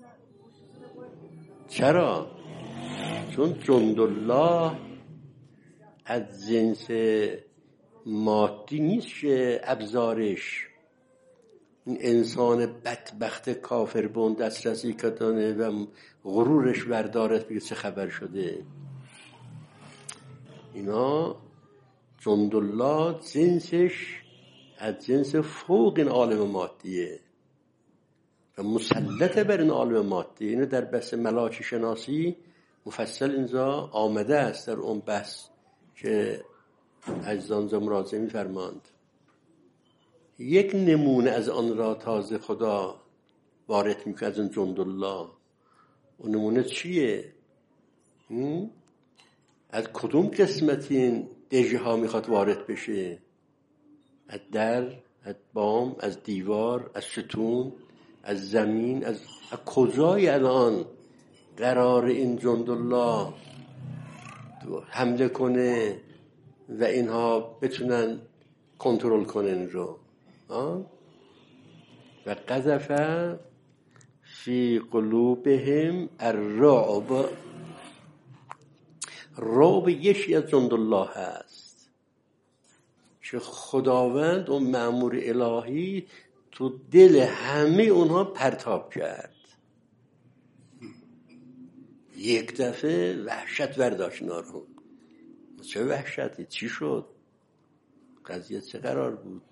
چرا؟ چون جند الله از جنس مادی نیست که ابزارش این انسان بدبخت کافر بون دسترسی کردنه و غرورش بردارت بگه چه خبر شده. اینا جند الله جنسش از جنس فوق این عالم مادیه و مسلط بر این عالم مادی. اینو در بحث ملاکی شناسی مفصل اینجا آمده است، در اون بحث که اجزان مراجعه می‌فرماند. یک نمونه از آن را تازه خدا وارد میکنه از اون جند الله. اون نمونه چیه؟ از کدوم قسمت این دژه ها میخواد وارد بشه؟ از در، از بام، از دیوار، از ستون، از زمین، از کجای الان قرار این جند الله حمله کنه و اینها بتونن کنترل کنن رو؟ و قذف فی قلوبهم الرعب. رعب یکی از جند الله هست که خداوند اون مأمور الهی تو دل همه اونها پرتاب کرد. یک دفعه وحشت برداشت اینا رو. چه وحشتی؟ چی شد؟ قضیه چه قرار بود؟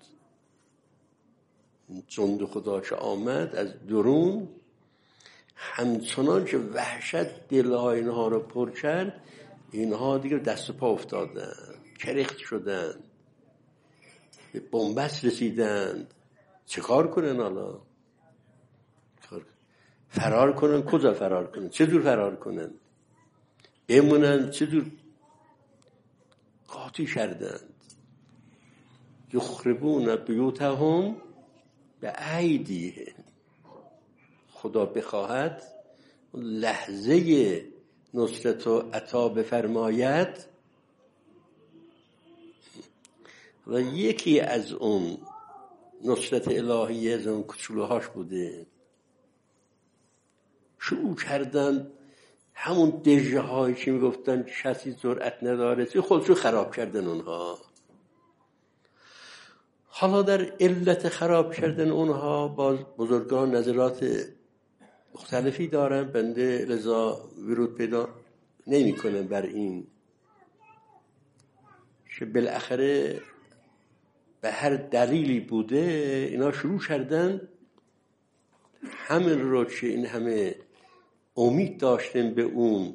جند خدا که آمد از درون، همچنان که وحشت دلهای اینها رو پر کرد، اینها دیگه دست و پا افتادن، کرخت شدن، به بنبست رسیدند. چه کار کنن حالا؟ فرار کنن؟ کجا فرار کنن؟ چه جور فرار کنن؟ بمونن؟ چه جور؟ قاطی کردند. یخربون بیوتهم به ایدیهم. خدا بخواهد لحظه نصرت و عطا بفرماید و یکی از اون نصرت الهی از اون کوچولوهاش بوده. شروع کردن همون دژه هایی که میگفتن کسی جرأت نداره، خودشو خراب کردن اونها. حالا در علت خراب کردن اونها باز بزرگان نظرات مختلفی دارن، بنده لذا ورود پیدا نمی کنم بر این که بالاخره به هر دلیلی بوده اینا شروع کردن همین رو که این همه امید داشتن به اون،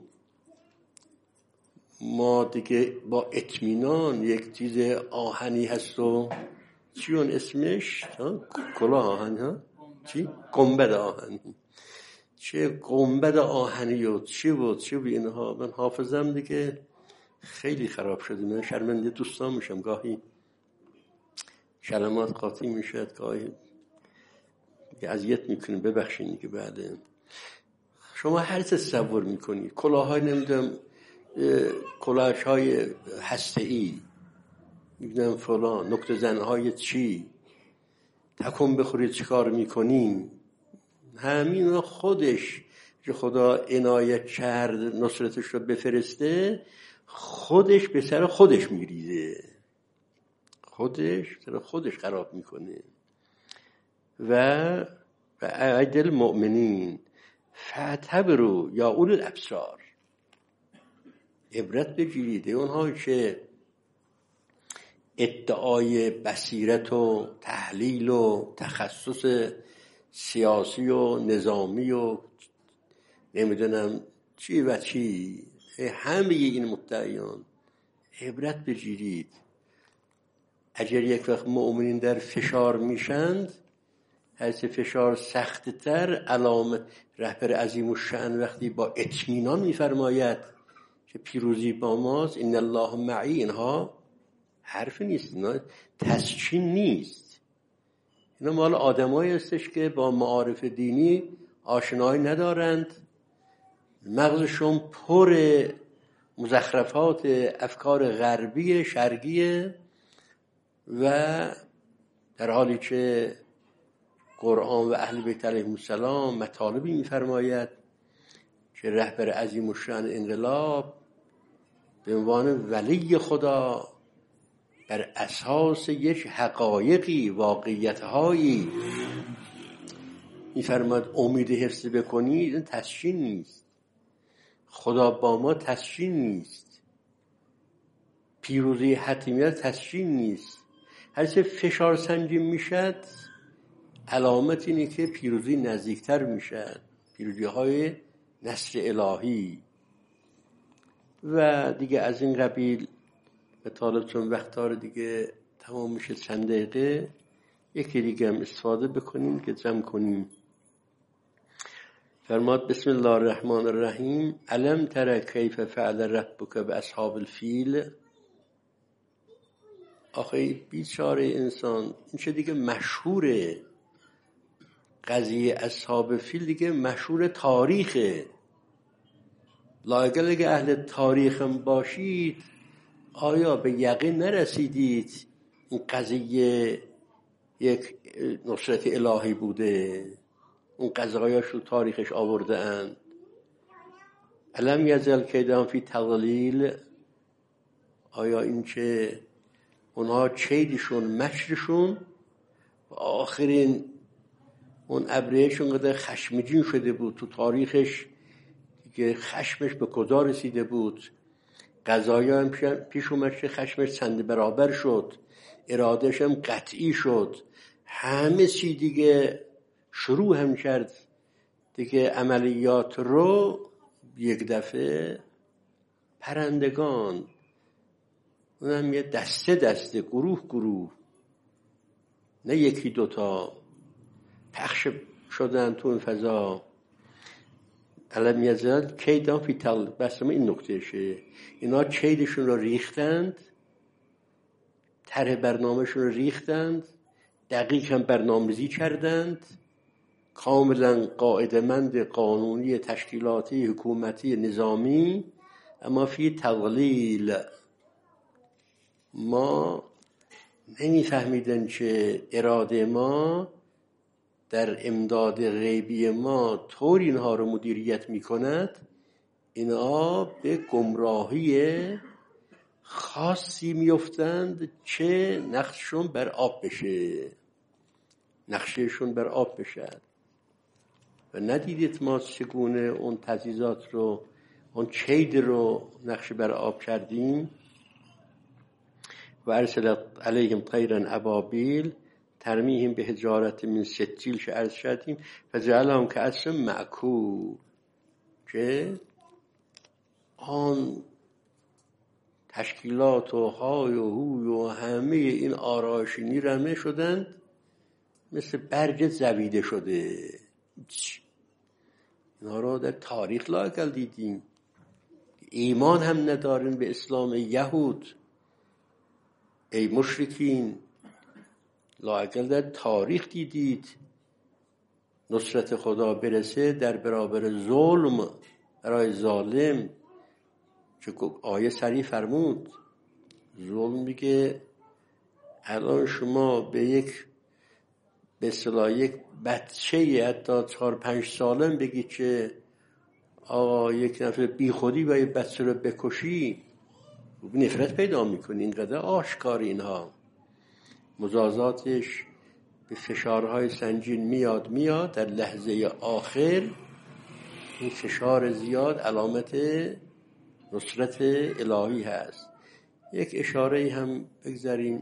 ما دیگه با اطمینان یک چیز آهنی هست و چی اون اسمش؟ کلاه آهن ها؟ چی؟ گنبد آهنی. چه گنبد آهنی و چی بود اینها. من حافظم دیگه خیلی خراب شده. من شرمنده دوستان میشم، گاهی کلمات قاطی میشد، گاهی اذیت میکنیم، ببخشید که بعد شما هر چه تصور میکنید، کلاهای نمیدونم کلاههای هسته‌ای، میگم فلان، نکته زنهای چی، تکون بخورید چیکار میکنیم، همین خودش که خدا عنایت کرد نصرتش رو بفرسته، خودش به سر خودش میریزه، خودش سر خودش خراب میکنه. و عید المؤمنین فاعتبروا یا اول الابصار، عبرت بگیرید اونها که ادعای بصیرت و تحلیل و تخصص سیاسی و نظامی و نمیدونم چی و چی، همه این مدعیان عبرت بگیرید. اگر یک وقت مؤمنین در فشار میشند، هرچه فشار سخت تر، علامت رهبر عظیم الشأن وقتی با اطمینان میفرماید که پیروزی با ماست، ان الله معی، اینها حرف نیست، اینا تسکین نیست، اینا مال آدمایی هستش که با معارف دینی آشنایی ندارند، مغزشون پر مزخرفات افکار غربی شرقیه، و در حالی که قرآن و اهل بیت علیهم السلام مطالبی می‌فرماید که رهبر عظیم الشأن انقلاب به عنوان ولی خدا بر اساس یک حقایقی، واقعیت‌هایی می‌فرماید امید حفظ بکنید، این تسکین نیست. خدا با ما تسکین نیست، پیروزی حتمیت تسکین نیست. هرچه فشار سنجی میشد، علامت اینه که پیروزی نزدیکتر میشد، پیروزی های نصر الهی. و دیگه از این قبیل به طالب، چون وقت داره دیگه تمام میشه، چند دقیقه یکی دیگه هم استفاده بکنیم که جمع کنیم. فرماد بسم الله الرحمن الرحیم، الم تر کیف فعل ربک باصحاب الفیل. آخه بیچاره انسان، این چه دیگه مشهوره، قضیه اصحاب فیل دیگه مشهور تاریخه. لااقل اگه اهل تاریخم باشید، آیا به یقین نرسیدید این قضیه یک نصرت الهی بوده؟ اون قضایاش رو تاریخش آورده اند. الم یزل کیدهم فی تضلیل، آیا این که اونها کیدشون مکرشون و آخرین اون ابرهشون قدر خشمگین شده بود، تو تاریخش که خشمش به کجا رسیده بود، قضایا هم پیش اومد که خشمش چند برابر شد، ارادهش هم قطعی شد، همه چی دیگه شروع هم کرد دیگه عملیات رو. یک دفعه پرندگان، اونم یه دسته دسته، گروه نه یکی دوتا، پخش شدن تو این فضا. علم یزد کیدان فی تل، بس این نکتهشه، اینا کیدشون رو ریختند، طرح برنامهشون رو ریختند، دقیق هم برنامه‌ریزی کردند، کاملا قاعده‌مند قانونی تشکیلاتی حکومتی نظامی، اما فی تضلیل، ما نمیفهمیدن که اراده ما در امداد غیبی ما طور اینها رو مدیریت میکند، اینها به گمراهی خاصی میفتند که نقششون بر آب بشه، و ندیدید ما چگونه اون تجهیزات رو، اون کید رو نقش بر آب کردیم. و ارسل علیهم طیرا ابابیل ترمیهم به حجارت من سجیل، که عرض کردیم فجعلهم کعصف مأکول، که آن تشکیلات و های و هوی و همه این آرایشی رمه شدند مثل برگ زویده شده. اینا رو در تاریخ لااقل دیدیم. ایمان هم ندارین به اسلام یهود، ای مشرکین. لااقل در تاریخ دیدید نصرت خدا برسه در برابر ظلم برای ظالم. چه آیه صریح فرمود ظلم میگه الان شما به اصطلاح یک بچه حتی 4-5 سالم بگید که آقا یک نفر بی خودی با یک بچه رو بکشی، نفرت پیدا میکنی. اینقدر آشکار اینها. مجازاتش به فشارهای سنگین میاد در لحظه آخر. این فشار زیاد علامت نصرت الهی هست. یک اشاره هم بگذاریم.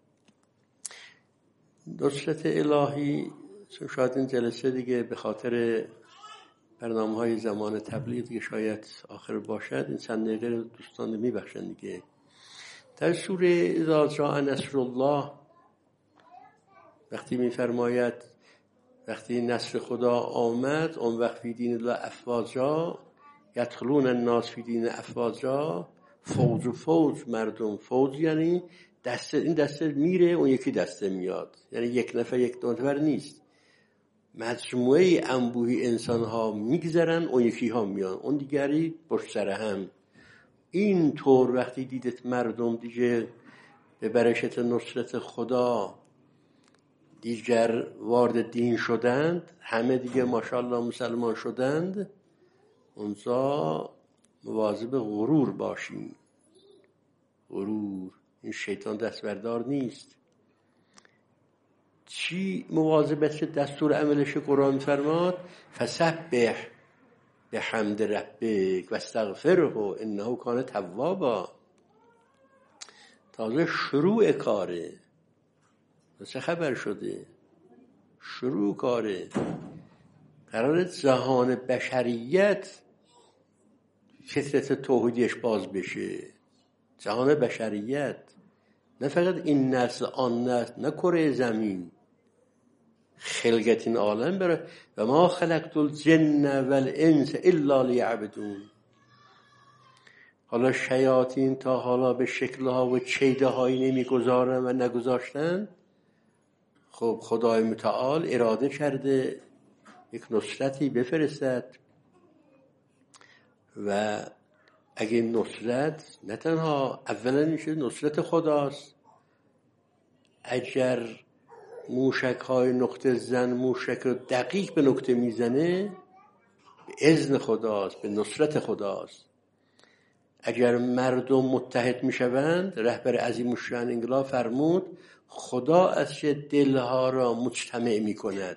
نصرت الهی شاید این جلسه دیگه به خاطر برنامه‌های زمان تبلیغ دیگه شاید آخر باشد، این چند دقیقه رو دوستان میبخشن دیگه. در سوره اذا جاء نصر الله وقتی میفرماید وقتی نصر خدا آمد اون وقت فی دین الله افواجا یدخلون الناس فی دین افواجا، فوج مردم. فوج یعنی دسته، این دسته میره اون یکی دسته میاد، یعنی یک نفر یک دو نفر نیست، مجموعه انبوهی انسان ها میگذرن اون یکی ها میان، اون دیگری پشت سر هم. این طور وقتی دیدت مردم دیگه به برکت نصرت خدا دیگر وارد دین شدند، همه دیگه ماشاءالله مسلمان شدند، اونجا مواظب غرور باشیم. غرور، این شیطان دستبردار نیست. چی مواظبت که دستور عملش قرآن فرماد؟ فسبح بحمد ربک واستغفره انه کان توابا. تازه شروع کاره، چه خبر شده؟ شروع کاره. قرار جهان بشریت فطرت توحیدیش باز بشه. جهان بشریت، نه فقط این نسل آن نسل، نه کره زمین، خلقت این عالم برای و ما خلقت الجن والانس الا لیعبدون. حالا شیاطین تا حالا به شکلها و چیده هایی نمیگذارن و نگذاشتن. خب خدای متعال اراده کرده یک نصرتی بفرستد و اگه نصرت نه تنها اولا میشه نصرت خداست، اگر موشک های نقطه زن موشک رو دقیق به نقطه میزنه به اذن خداست، به نصرت خداست. اگر مردم متحد میشوند، رهبر عظیم الشأن انقلاب فرمود خدا از چه دلها را مجتمع میکند.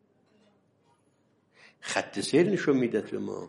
خط سیر نشون میده به ما.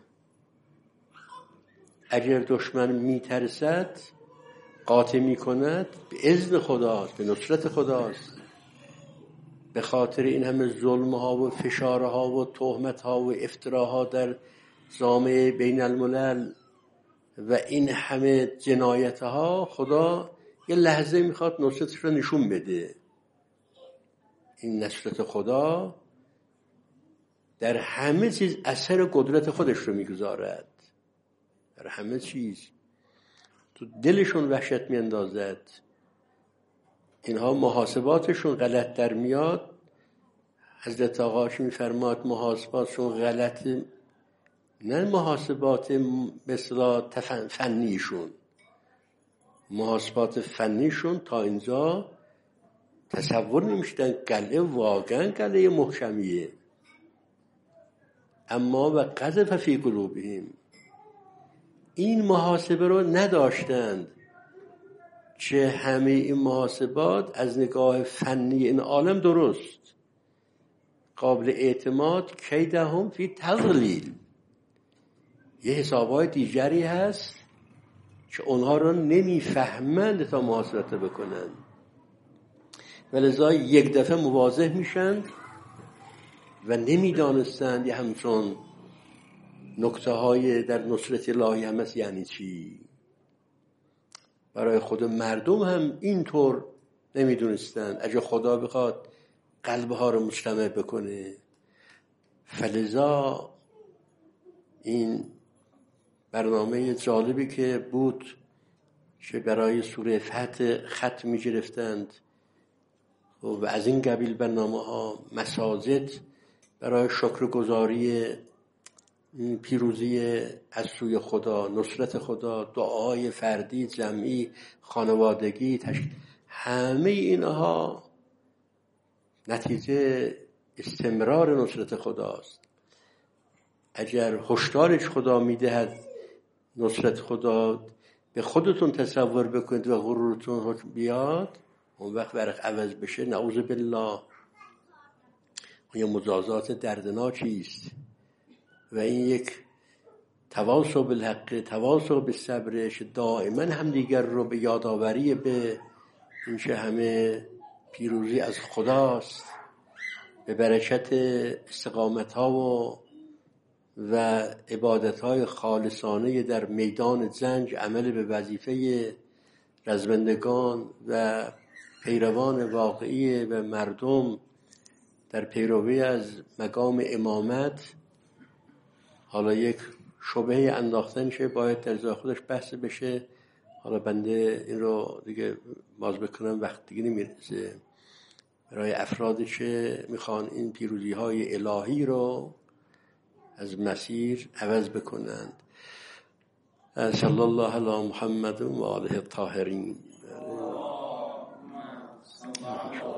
اگر دشمن میترسد قاطع میکند، به اذن خداست، به نصرت خداست. به خاطر این همه ظلمها و فشارها و تهمتها و افتراها در جامعه بین الملل و این همه جنایتها، خدا یه لحظه میخواد نصرتش رو نشون بده. این نصرت خدا در همه چیز اثر قدرت خودش رو میگذارد، در همه چیز. تو دلشون وحشت میاندازد. اینها محاسباتشون غلط در میاد. حضرت آقاش میفرماد محاسباتشون غلط، نه محاسبات مثلا فنیشون، محاسبات فنیشون تا اینجا تصور نمیشدن. قلعه واقعا قلعه محکمیه، اما و قذف فی قلوبهم، این محاسبه رو نداشتند که همه این محاسبات از نگاه فنی این عالم درست، قابل اعتماد، کیدهم فی تضلیل. یه حسابهای دیگری هست که اونها رو نمیفهمند تا محاسبت بکنن، ولذا یک دفعه مواضح میشن و نمیدانستند یه همچون نکته های در نصرت الهی هم هست یعنی چی. برای خود مردم هم اینطور نمیدونستند. اگه خدا بخواد قلبها رو مجتمع بکنه. فلذا این برنامه جالبی که بود که برای سوره فتح خط می گرفتند و از این قبیل برنامه ها، مساجد برای شکرگزاری پیروزی از سوی خدا، نصرت خدا، دعای فردی، جمعی، خانوادگی، همه اینها نتیجه استمرار نصرت خداست. اگر هشدارش خدا میدهد نصرت خدا، به خودتون تصور بکنید و غرورتون حکم بیاد، اون وقت ورق عوض بشه، نعوذ بالله، یه مجازات دردناکی است. و این یک تواصل بالحق، تواصل بالصبرش، دائما هم دیگر رو به یادآوری به این که همه پیروزی از خداست، به برکت استقامت ها و عبادت های خالصانه در میدان جنگ، عمل به وظیفه رزمندگان و پیروان واقعی و مردم در پیروی از مقام امامت. حالا یک شبهه انداختن شه، باید در ذات خودش بحث بشه. حالا بنده این رو دیگه باز بکنم، وقت دیگه نمیرسه. برای افرادی که میخوان این پیروزی های الهی رو از مسیر عوض بکنند. صلی الله علی محمد و آله الطاهرین.